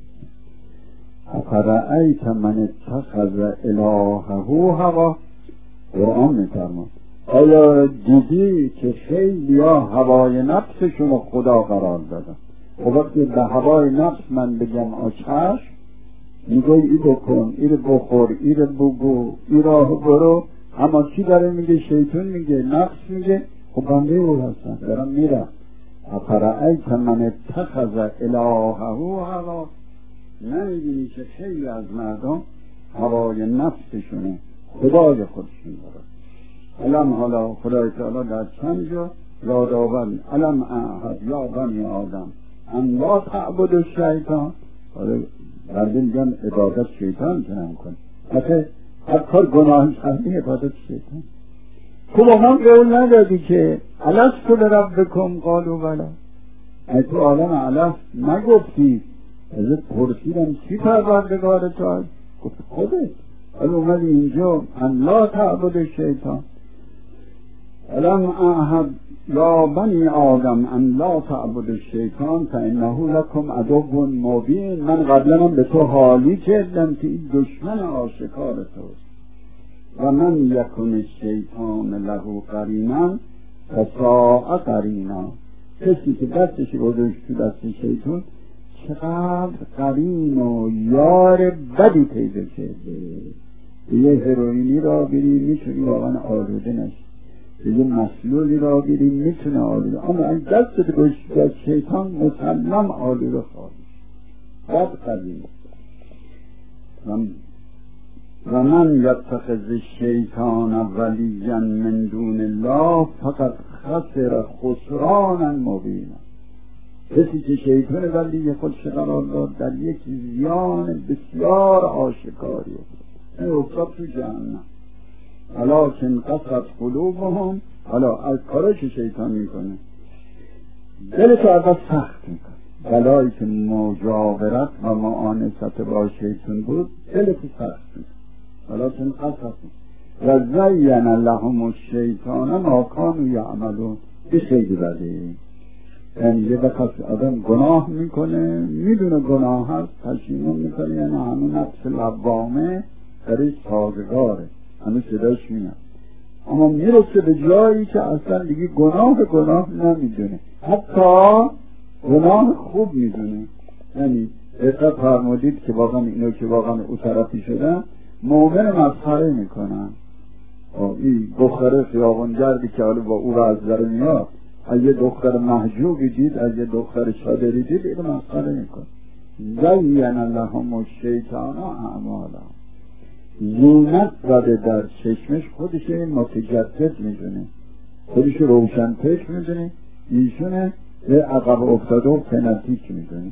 افرأیت من اتخذ الهه هوا، قرآن میفرماد آیا دیدی که خیلی ها هوای نفسشون رو خدا قرار دادن؟ و وقتی به هوای نفس من بگم آچش، میگه ای بکن، ای بخور، ای بگو، ای راه برو، اما چی داره میگه؟ شیطان میگه، نفس میگه. خب بنده او هستن، دارم میرم. افرأیت من اتخذ الهه هوا، نمیدونی که خیلی از مردم هوای نفسشونه خدای خودشون داره. علم حالا خدای تعالی در چند جا یادآور، علم اعهد یا بنی آدم ان لا تعبد الشیطان، آره بنده میگن عبادت شیطان که نمیکنه، حتی هر کار گناهی خواهی عبادت شیطان. تو با من قول ندادی که الستو لربکم قالوا بلی، ای تو عالم الست نگفتی؟ ازت پرسیدم کی پروردگار تو هست؟ گفت خودت. حالا اومدی اینجا ان لا تعبد شیطان، الم اعهد یا بنی آدم ان لا تعبد الشیطان فانه لکم عدو مبین. من قبلا به تو حالی کردم که این دشمن آشکار توست. و من یکن الشیطان له قرینا فساء قرینا. کسی که دستش گذاشت تو دست شیطان چقدر قرین و یار بدی پیدا کرده. یه هروئینی را بری میتونی واقعا آلوده نشی، یه مسلولی را بری میتونه آلوده، اما این دستت گذاشت از شیطان مسلم آلوده خواهی. بد قرین. و من یتخذ الشیطان ولیا من دون الله فقد خسر خسرانا مبینا. کسی که شیطان ولی خودش قرار داد در یک زیان بسیار آشکاری افتاد، افتاد تو جهنم. ولکن قسوت قلوبهم. حالا از کارش شیطان میکنه دلتو اول سخت میکنه، بلایی که مجاورت و معانست با شیطان بود دلتو سخت میکنه. ولکن قسوت و زین لهم الشیطان ما کانوا یعملون. این خیلی بده. یعنی یه وقت آدم گناه میکنه، میدونه گناه هست، پشیمون میکنه، یعنی همون نفس لوامه درش سازگاره، همه صداش میاد، اما میرسه به جایی که اصلا دیگه گناه گناه نمیدونه، حتی گناه خوب میدونه. یعنی دقت فرمودید که واقعا اینو که واقعا او طرفی شدن مومن مسخره میکنن. این دختر خیابانگردی که حالا با او از در میاد، از یه دختر محجوبی دید، از یه دختر شادری دید، اینو مسخره میکن. زین لهم الشیطان اعمالهم. زینت داده در چشمش، خودش متجدد میدونه، خودش روشن فکر میدونه، ایشونه به عقب افتاده و فنتیک میدونه.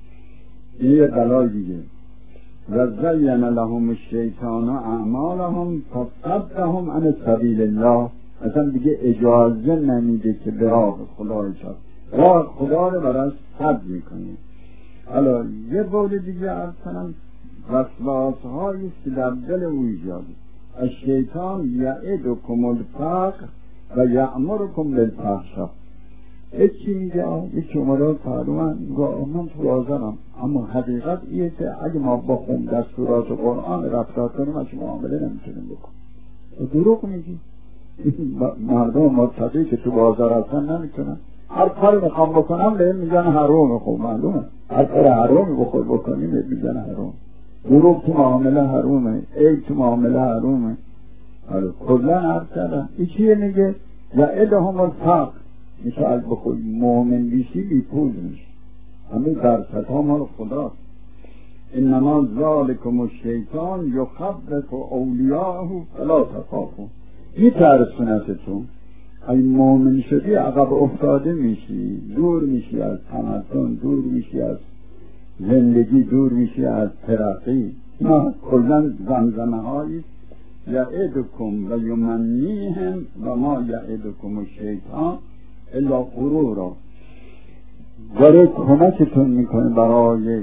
یه بلای دیگه. و زین لهم الشیطان اعمالهم فصدهم عن سبیل الله. اصلا دیگه اجازه نمیده که به راه خدا شد، راه خدا رو برای صد میکنه. حالا یه بول دیگه اصلا وسواس هایی که در دل او ایجاده. الشیطان یعدکم الفقر و یأمرکم بالفحشاء. یکی میگه یکی اومده فرمان میگه من تو بازارم، اما حقیقت ایه که اگه ما با خون دستورات قرآن رفتار کنیم از معامله نمیتونیم بکنیم. دروغ میگی. مردم متقی که تو بازار هستن نمیتونن. هر کاری میخوام بکنم به این میگن حرامه. خب معلومه هر کار حرامی بخور بکنیم به میگن حرام. دروغ تو معامله حرامه، عیب تو معامله حرامه. حالا کلا حرف کردن این چیه؟ میگه یعدهم الفقر. میشه از بخوری مومن بیشی بی پول میشه، همه درصد ها مال خدا. انما ذالکم الشیطان یخوف اولیاءه فلا تخافوا. این ترسونتتون اگه مومن شدی عقب افتاده میشی، دور میشی از تمدن، دور میشی از زندگی، دور میشی از ترقی. اینا کلن زمزمه هایی یعدکم و یمنیهم و ما یعدکم الشیطان الا غرورا. داره کمکتون میکنه برای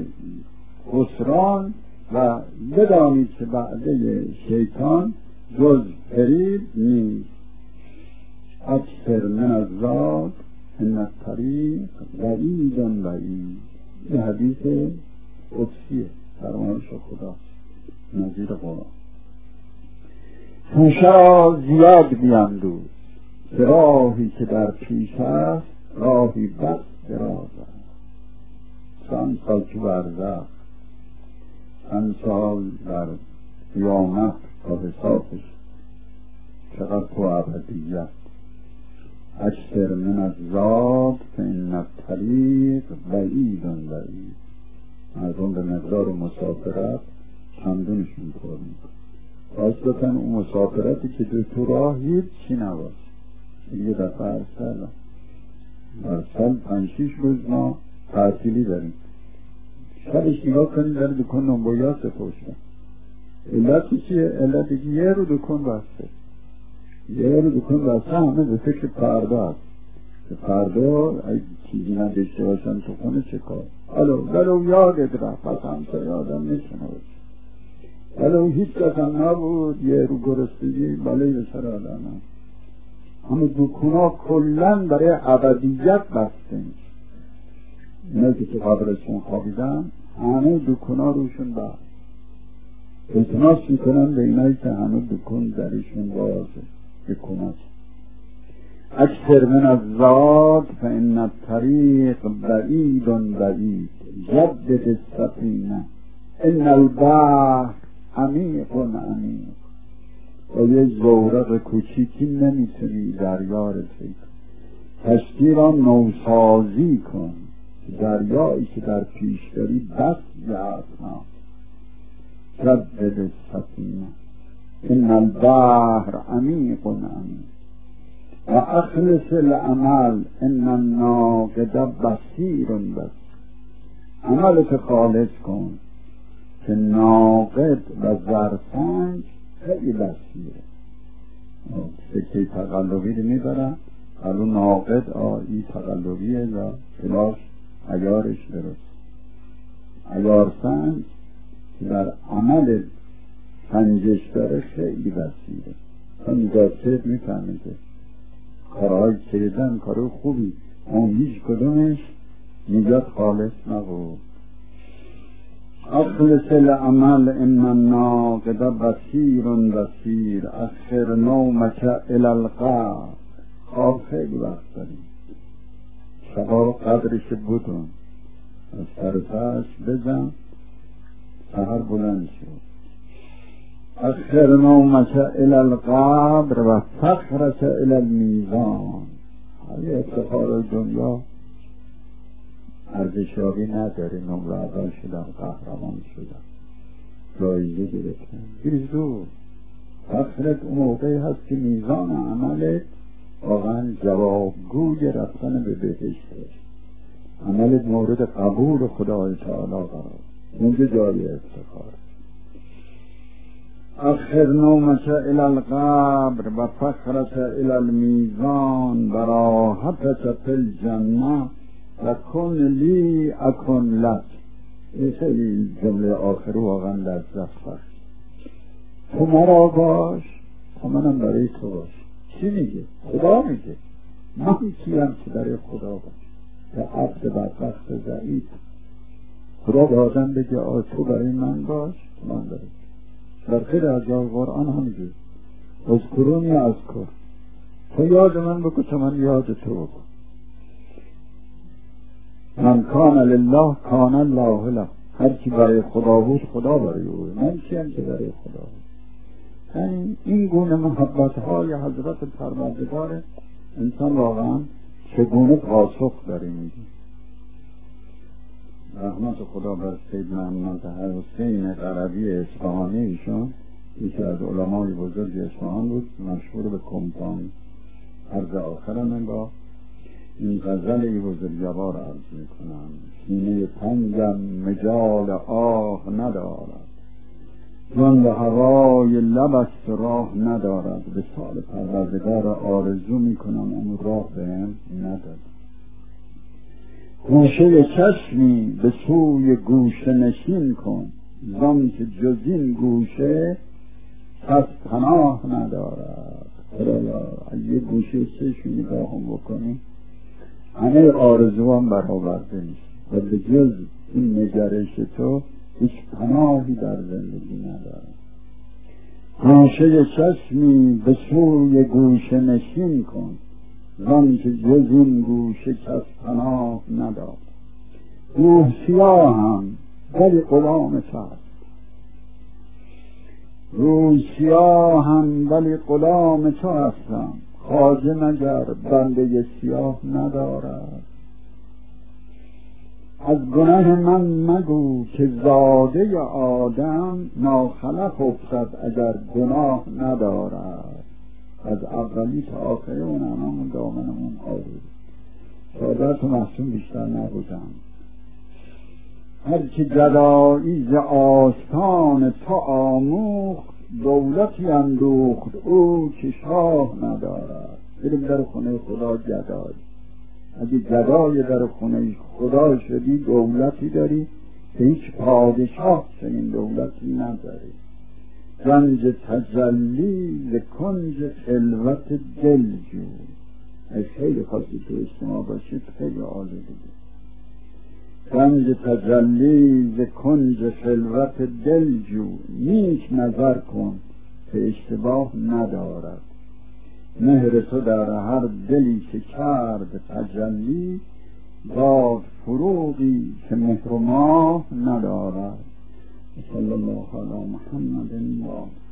خسران و بدانید که بعده شیطان جز فریب نیست. اکثر من از ذات ان الطریق بعید بعید. این حدیث قدسیه، فرمایش خدا نظیر قرآن. توشا زیاد بیندوز که راهی که در پیش است راهی بس دراز است. چند سال تو برزخ، چند سال در قیامت تا حسابش، چقدر تو ابدیت. اکثر من از ذات فان الطریق بعید بعید. مردم به مقدار مسافرت چندونشون پر میکنه. خاصتا اون مسافرتی که دو تو راه هیچ چی نباشه. یه دفعه عرض کردم در سال پنج شیش روز ما تعطیلی داریم، شبش نگاه کنید در دکان نمبویا سفوشن علتی چیه؟ علتی که یه رو دکان بسته یه رو دکان بسته همه به فکر فردا هست که فردا اگه چیزی نداشته باشن تو خونه چه کار الو ولو یادت رفت پس همسایه آدم میتونه باشه ولو هیچ کس هم نبود یه رو گرستگی بلای به سر آدم هم همه دکونا کلن برای ابدیت بسته میشه اینه که تو قبرشون خوابیدن همه دکونا روشون بست التماس میکنن به اینایی که همه دکون درشون بازه دکونات اکثر من از زاد فإن الطریق بعید بعید جدد السفینه ان البحر عمیق عمیق و یه زورق کوچیکی نمیتونی دریا رسید کشتی را نوسازی کن دریایی که در پیش داری بس جهتنا جدد السفینه ان البحر عمیق عمیق و اخلص العمل ان الناقد بصیر بس عملت خالص کن که ناقد و زرسنج خیلی بصیره سکه تقلبی رو میبرن حالا ناقد آئی تقلبیه یا کلاش عیارش درست عیار سنج که در عمل سنجش داره خیلی بصیره تا نگاه سید میفهمه که کارهای کردن کارهای خوبی اون هیچ کدومش نجات خالص نبود اخلص العمل ان الناقد بصیر بصیر اخر نومک الی القبر خواب خیلی وقت داریم شبا قدرش بودن از سرسش بزن سهر بلند شد اخر نومک الی القبر و فخرک الی المیزان حالی افتخار دنیا ارزشیابی نداره نمره اول شدم قهرمان شدم جایزه گرفتم بیزو فخرت اون موقعی هست که میزان عملت واقعا جوابگوی رفتن به بهشت عملت مورد قبول خدای تعالی قرار اونجا جای افتخار اخر نومک الی القبر و فخرت الی المیزان و راحتت فی الجنه و کن لی اکن لک این خیلی جمله آخر واقعا لذت بخش تو مرا باش تا منم برای تو باش چی میگه؟ خدا میگه من کیم که برای خدا باش که عبد بدبخت ضعیف خدا به آدم بگه آه تو برای من باش من برای در خیلی از جای قرآن همینجور اذکرونی اذکر تو یاد من بکن تا من یاد تو بکن من کان لله کان الله له هر کی برای خدا بود خدا برای او من کیم که برای خدا بود یعنی این گونه محبت های حضرت پروردگار انسان واقعا چگونه پاسخ داره میدی رحمت خدا بر سید محمد حسین عربی اصفهانی ایشون یکی از علمای بزرگ اصفهان بود مشهور به کمپانی عرض آخر من با این غزل ای بزرگوار عرض میکنم سینه تنگم مجال آه ندارد جان به هوای لبش راه ندارد به سال پروردگار آرزو میکنم اون راه بهم ندارد گوشه چشمی به سوی گوشه نشین کن زان که جز این گوشه کس پناه ندارد خدایا یه گوشه چشم نگاهم بکنی همه آرزوان برآورده نیست و به جز این نگرش تو هیچ پناهی در زندگی ندارد گوشه چشمی به سوی گوشه نشین کن زان که جز این گوشه کس پناه ندارد روح سیاه هم ولی غلام تو است روح سیاه هم ولی غلام تو هستم خواجه مگر بنده سیاه ندارد از گناه من مگو که زاده آدم ناخلق افتد اگر گناه ندارد از اولی تا آخری اون همون دامنمون آرود سادت و محسون بیشتر نبودم هر که جدایی ز آستان تو آموخت، دولتی اندوخت او که شاه ندارد. بریم در خونه خدا جدای. اگه جدای در خونه خدا شدی دولتی داری که هیچ پادشاه چنین دولتی نداری. گنج تجلی ز کنج خلوت دل جو. اگه خیلی خواستی تو اجتماع باشید خیلی عالی دیگه. گنج تجلی ز کنج خلوت دل جو، نیک نظر کن که اشتباه ندارد. مهر تو در هر دلی که کرد تجلی، داد فروغی که مهر و ماه ندارد. صلی الله علی محمد و